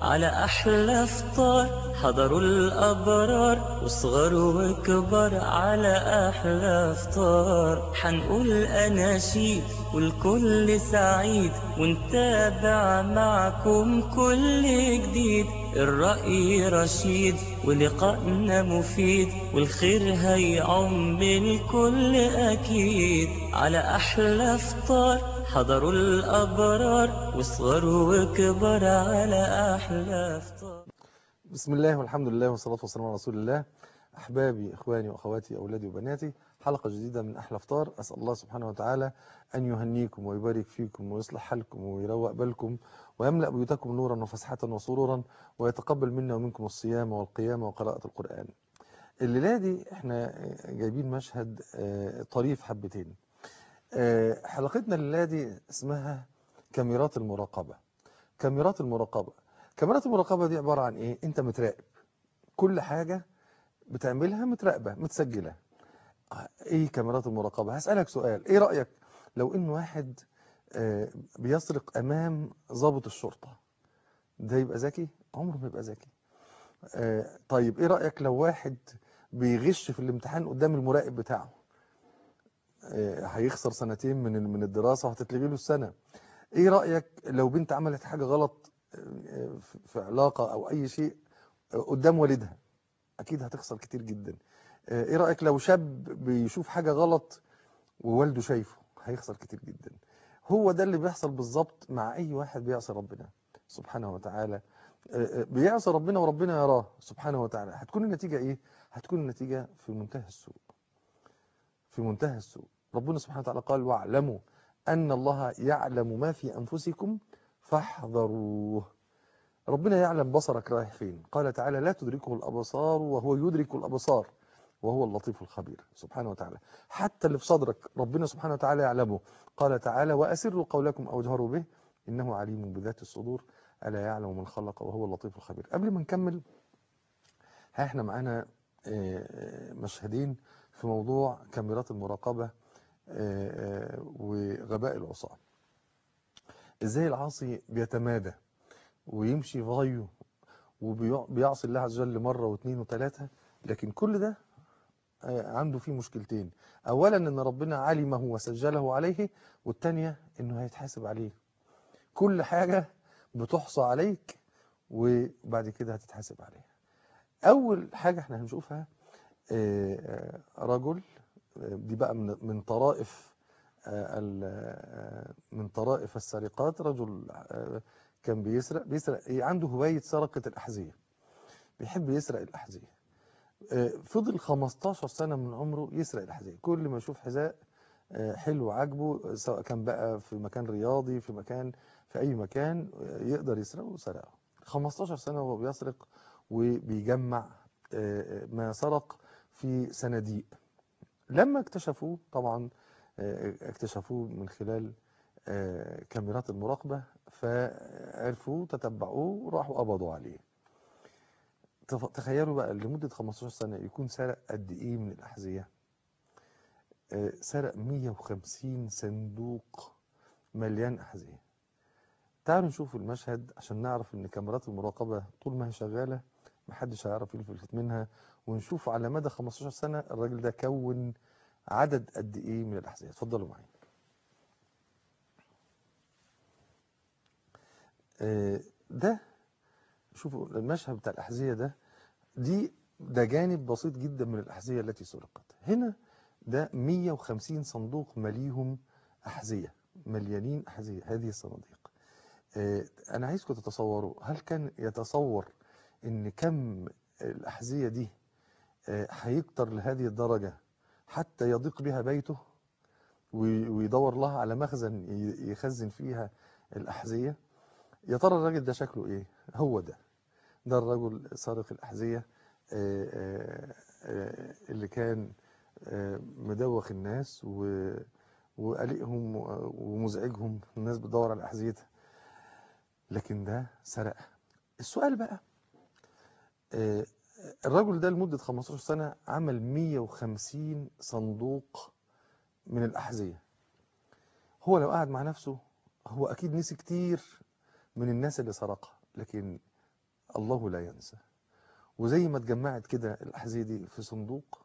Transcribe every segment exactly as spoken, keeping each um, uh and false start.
على أحلى فطار. حضروا الأبرار وصغار وكبار على أحلى فطار. حنقول أناشيد والكل سعيد ونتابع معكم كل جديد. الرأي رشيد ولقائنا مفيد والخير هيعم الكل أكيد. على أحلى فطار حضروا الأبرار وصغار وكبار على أحلى فطار. بسم الله والحمد لله والصلاة والسلام على رسول الله. أحبابي إخواني وأخواتي أولادي وبناتي، حلقة جديدة من أحلى فطار. أسأل الله سبحانه وتعالى أن يهنيكم ويبارك فيكم ويصلح حالكم ويروق بالكم ويملأ بيوتكم نورا وفسحة وسرورا ويتقبل منا ومنكم الصيام والقيام وقراءة القرآن. الليلة دي احنا جايبين مشهد طريف حبتين. حلقتنا الليلة دي اسمها كاميرات المراقبة. كاميرات المراقبة كاميرات المراقبة دي عبارة عن ايه؟ انت متراقب، كل حاجة بتعملها متراقبة متسجلة. ايه كاميرات المراقبة؟ هسألك سؤال، ايه رأيك لو ان واحد آه بيسرق امام ضابط الشرطة؟ ده يبقى ذكي؟ عمره ما يبقى ذكي. آه طيب ايه رأيك لو واحد بيغش في الامتحان قدام المراقب بتاعه؟ آه هيخسر سنتين من من الدراسة وهتتلغي له السنة. ايه رأيك لو بنت عملت حاجة غلط آه في علاقة او اي شيء قدام والدها؟ اكيد هتخسر كتير جدا. ايه رأيك لو شاب بيشوف حاجة غلط ووالده شايفه؟ هيخسر كتير جدا. هو ده اللي بيحصل بالظبط مع اي واحد بيعصي ربنا سبحانه وتعالى. بيعصي ربنا وربنا يراه سبحانه وتعالى. هتكون النتيجة ايه؟ هتكون النتيجة في منتهى السوء، في منتهى السوء. ربنا سبحانه وتعالى قال: واعلموا ان الله يعلم ما في انفسكم فاحذروه. ربنا يعلم بصرك رايح فين. قال تعالى: لا تدركه الأبصار وهو يدرك الأبصار وهو اللطيف الخبير سبحانه وتعالى. حتى اللي في صدرك ربنا سبحانه وتعالى يعلمه. قال تعالى: وأسروا قولكم أو اجهروا به إنه عليم بذات الصدور ألا يعلم من خلق وهو اللطيف الخبير. قبل ما نكمل، ها احنا معانا مشهدين في موضوع كاميرات المراقبة وغباء العصاة. ازاي العاصي بيتمادى ويمشي في غيه وبيعصي الله عز وجل مرة واثنين وثلاثة، لكن كل ده عنده فيه مشكلتين. اولا ان ربنا علمه وسجله عليه، والتانية انه هيتحاسب عليه. كل حاجة بتحصى عليك وبعد كده هتتحاسب عليها. اول حاجة احنا هنشوفها رجل، دي بقى من طرائف من طرائف السرقات. رجل كان بيسرق بيسرق عنده هواية سرقة الأحذية، بيحب يسرق الأحذية. فضل خمستاشر سنة من عمره يسرق الأحذية. كل ما يشوف حذاء حلو عاجبه، سواء كان بقى في مكان رياضي، في مكان في أي مكان يقدر يسرقه، وسرقه. خمستاشر سنة وهو بيسرق وبيجمع ما سرق في صناديق. لما اكتشفوه، طبعا اكتشفوه من خلال كاميرات المراقبة، فعرفوه تتبعوه وراحوا قبضوا عليه. تخيلوا بقى لمدة خمستاشر سنة يكون سرق قد ايه من الأحذية؟ سرق مية وخمسين صندوق مليان أحذية. تعالوا نشوف المشهد عشان نعرف ان كاميرات المراقبة طول ما هي شغالة محدش هيعرف يلفت منها، ونشوف على مدى خمستاشر سنة الراجل ده كون عدد قد ايه من الأحذية. اتفضلوا معي. ده شوفوا المشهد بتاع الأحذية ده. دي ده جانب بسيط جدا من الأحذية التي سرقت. هنا ده مية وخمسين صندوق مليهم أحذية، مليانين أحذية. هذه الصناديق أنا عايزكم تتصوروا، هل كان يتصور إن كم الأحذية دي هيكتر لهذه الدرجة حتى يضيق بها بيته ويدور لها على مخزن يخزن فيها الأحذية؟ يا ترى الراجل ده شكله إيه؟ هو ده ده الرجل سارق الأحذية اللي كان مدوخ الناس وقلقهم ومزعجهم. الناس بتدور على أحذيتها، لكن ده سرقها. السؤال بقى، الرجل ده لمدة خمستاشر سنة عمل مية وخمسين صندوق من الأحذية. هو لو قعد مع نفسه هو أكيد نسي كتير من الناس اللي سرقها، لكن الله لا ينسى. وزي ما اتجمعت كده الأحذية دي في صندوق،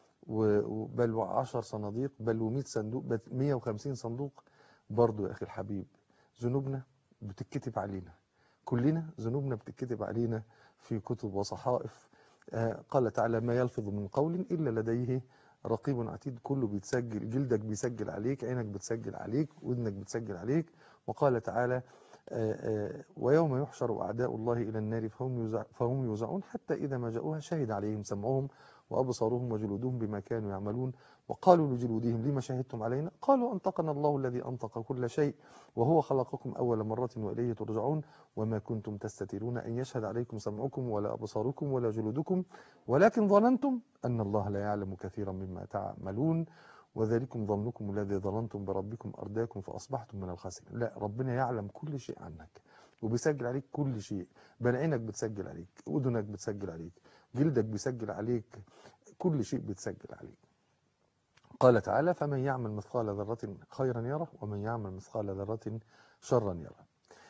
بل وعشر صناديق، بل ومئة صندوق، بل مئة وخمسين صندوق، برضو يا أخي الحبيب ذنوبنا بتتكتب علينا، كلنا ذنوبنا بتتكتب علينا في كتب وصحائف. آه قال تعالى: ما يلفظ من قول إلا لديه رقيب عتيد. كله بيتسجل، جلدك بيسجل عليك، عينك بتسجل عليك، ودنك بتسجل عليك. وقال تعالى: آه آه ويوم يحشر أعداء الله إلى النار فهم يوزع فهم يوزعون حتى إذا ما جاءوها شهد عليهم سمعهم وأبصارهم وجلودهم بما كانوا يعملون وقالوا لجلودهم لما شهدتم علينا قالوا أنطقنا الله الذي أنطق كل شيء وهو خلقكم أول مرة وإليه ترجعون وما كنتم تستترون أن يشهد عليكم سمعكم ولا أبصاركم ولا جلودكم ولكن ظننتم أن الله لا يعلم كثيرا مما تعملون وذلكم ظنكم الذي ظننتم بربكم أرداكم فأصبحتم من الخاسرين. لا، ربنا يعلم كل شيء عنك وبيسجل عليك كل شيء. بل عينك بتسجل عليك، أذنك بتسجل عليك، جلدك بيسجل عليك، كل شيء بيتسجل عليك. قال تعالى: فمن يعمل مثقال ذرة خيرا يره ومن يعمل مثقال ذرة شرا يره.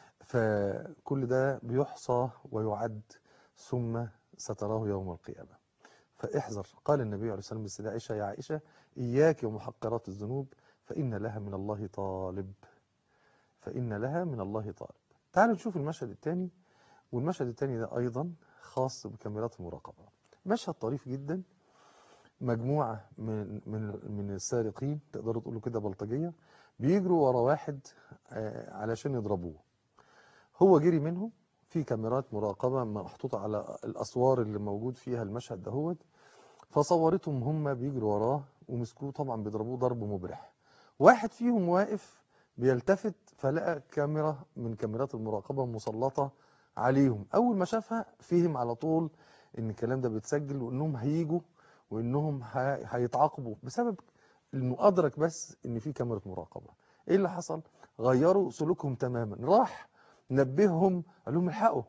فكل ده بيحصى ويعد ثم ستراه يوم القيامة. فاحذر. قال النبي عليه الصلاة والسلام للسيدة عائشة: يا عائشة إياك ومحقرات الذنوب فإن لها من الله طالب، فإن لها من الله طالب. تعالوا نشوف المشهد الثاني. والمشهد الثاني ده أيضا خاص بكاميرات المراقبة. مشهد طريف جدا. مجموعة من من من السارقين، تقدروا تقولوا كده بلطجية، بيجروا ورا واحد علشان يضربوه. هو جري منهم، في كاميرات مراقبة محطوطة على الأسوار اللي موجود فيها المشهد دهوت، فصورتهم هم بيجروا وراه ومسكوه، طبعا بيضربوه ضرب مبرح. واحد فيهم واقف بيلتفت فلقى كاميرا من كاميرات المراقبة مسلطة عليهم. أول ما شافها فهم على طول إن الكلام ده بيتسجل وإنهم هيجوا وإنهم هيتعاقبوا بسبب إنه أدرك بس إن في كاميرا مراقبة. إيه اللي حصل؟ غيروا سلوكهم تماما. راح نبههم، قال لهم: الحقوا،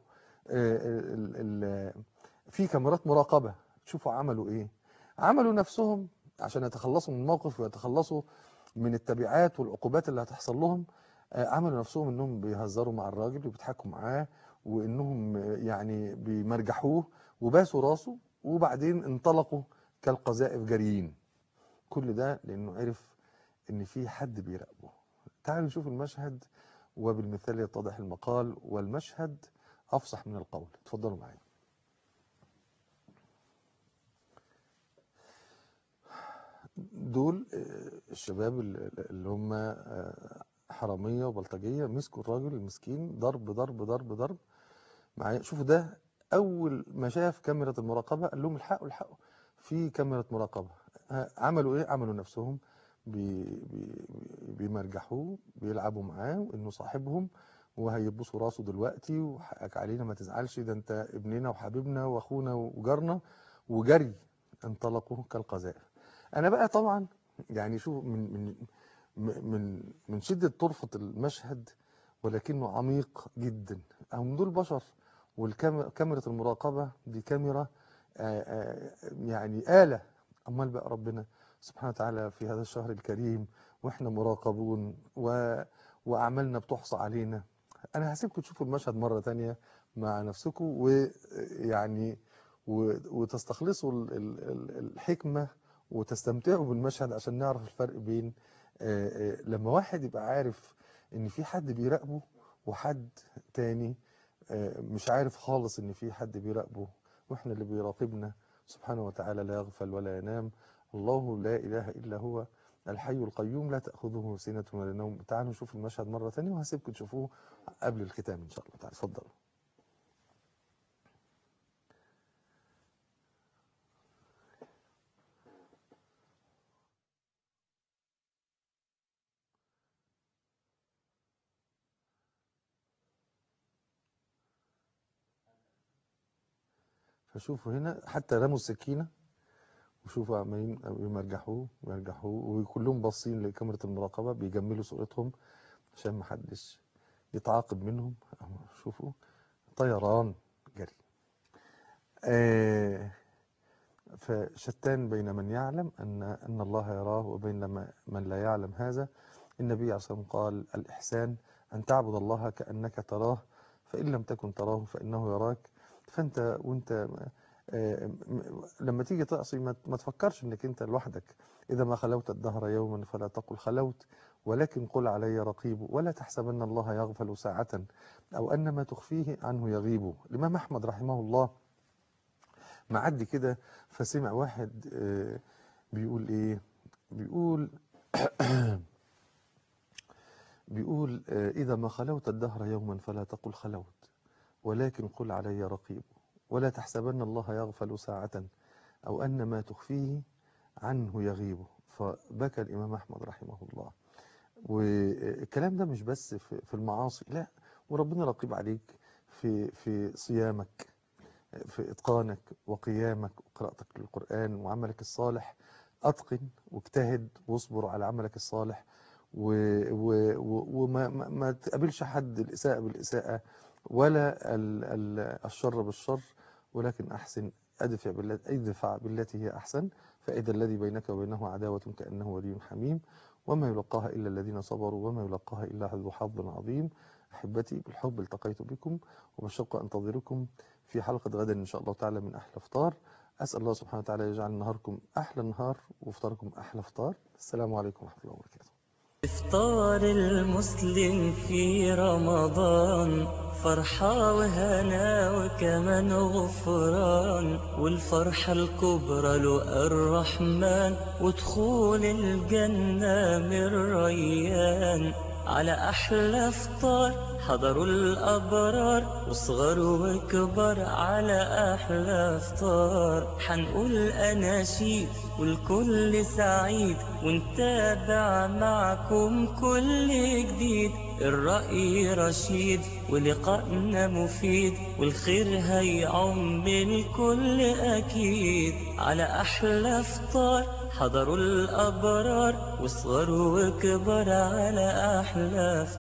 في كاميرات مراقبة. شوفوا عملوا إيه؟ عملوا نفسهم عشان يتخلصوا من الموقف ويتخلصوا من التبعات والعقوبات اللي هتحصل لهم. عملوا نفسهم إنهم بيهزروا مع الراجل وبيضحكوا معاه وإنهم يعني بيمرجحوه وباسوا راسه، وبعدين انطلقوا كالقذائف جريين. كل ده لأنه عرف إن في حد بيراقبه. تعالوا نشوف المشهد وبالمثال يتضح المقال، والمشهد أفصح من القول. اتفضلوا معايا. دول الشباب اللي هم حرامية وبلطجية مسكوا الراجل المسكين ضرب ضرب ضرب ضرب معايا. شوفوا ده أول ما شاف كاميرا المراقبة قال لهم: الحقوا الحقوا، في كاميرا مراقبة. عملوا إيه؟ عملوا نفسهم بي بي بيمرجحوه، بيلعبوا معاه وإنه صاحبهم وهيبصوا راسه دلوقتي وحقك علينا ما تزعلش، ده أنت ابننا وحبيبنا وأخونا وجارنا، وجري انطلقوا كالقذائف. أنا بقى طبعا يعني شوف من من من من شدة طرفة المشهد، ولكنه عميق جدا. هم دول بشر، والكاميرا المراقبة دي كاميرا آآ آآ يعني آلة. أمال بقى ربنا سبحانه وتعالى في هذا الشهر الكريم وإحنا مراقبون و... وأعمالنا بتحصى علينا. أنا هسيبكم تشوفوا المشهد مرة تانية مع نفسكم ويعني و... وتستخلصوا ال... ال... الحكمة وتستمتعوا بالمشهد عشان نعرف الفرق بين آآ آآ لما واحد يبقى عارف إن في حد بيراقبه وحد تاني مش عارف خالص إن في حد بيراقبه. وإحنا اللي بيراقبنا سبحانه وتعالى لا يغفل ولا ينام. الله لا إله إلا هو الحي القيوم لا تأخذه سنة ولا نوم. تعالوا نشوف المشهد مرة ثانية وهسيبكم تشوفوه قبل الختام إن شاء الله تعالى. اتفضلوا. فشوفوا هنا حتى رموا السكينة، وشوفوا عمالين يمرجحوه ويرجحوه وكلهم باصين لكاميرا المراقبة بيجملوا صورتهم عشان ما حدش يتعاقب منهم. شوفوا طيران جري. آه فشتان بين من يعلم أن أن الله يراه وبين من لا يعلم هذا. النبي عليه الصلاة والسلام قال: الإحسان أن تعبد الله كأنك تراه فإن لم تكن تراه فإنه يراك. فأنت وأنت آه، م- لما تيجي تعصي ما ما تفكرش انك انت لوحدك. اذا ما خلوت الدهر يوما فلا تقل خلوت، ولكن قل علي رقيب، ولا تحسبن الله يغفل ساعة او ان ما تخفيه عنه يغيب. الامام احمد رحمه الله معدي كده فسمع واحد آه، بيقول ايه، بيقول بيقول آه، اذا ما خلوت الدهر يوما فلا تقل خلوت، ولكن قل علي رقيب، ولا تحسبن الله يغفل ساعة أو أن ما تخفيه عنه يغيب. فبكى الإمام أحمد رحمه الله. والكلام ده مش بس في في المعاصي، لا، وربنا رقيب عليك في في صيامك، في إتقانك وقيامك وقراءتك للقرآن وعملك الصالح. أتقن واجتهد واصبر على عملك الصالح، و- و- و- وما ما ما تقابلش حد الإساءة بالإساءة ولا ال- ال- الشر بالشر، ولكن أحسن. أدفع بالتي ادفع بالتي هي أحسن، فإذا الذي بينك وبينه عداوة كأنه ولي حميم، وما يلقاها إلا الذين صبروا وما يلقاها إلا ذو حظ عظيم. أحبتي بالحب التقيت بكم، وبالشوق أنتظركم في حلقة غدا إن شاء الله تعالى من أحلى فطار. أسأل الله سبحانه وتعالى يجعل نهاركم أحلى نهار وفطاركم أحلى فطار. السلام عليكم ورحمة الله وبركاته. إفطار المسلم في رمضان فرحة وهنا وكمان غفران، والفرحة الكبرى لقى الرحمن، ودخول الجنة من ريان. على أحلى فطار حضروا الأبرار، وصغر وكبر على أحلى فطار. حنقول أناشيد والكل سعيد، ونتابع معكم كل جديد. الرأي رشيد ولقائنا مفيد، والخير هيعم الكل أكيد. على أحلى فطار حضروا الأبرار، وصغر وكبر على أحلى فطار.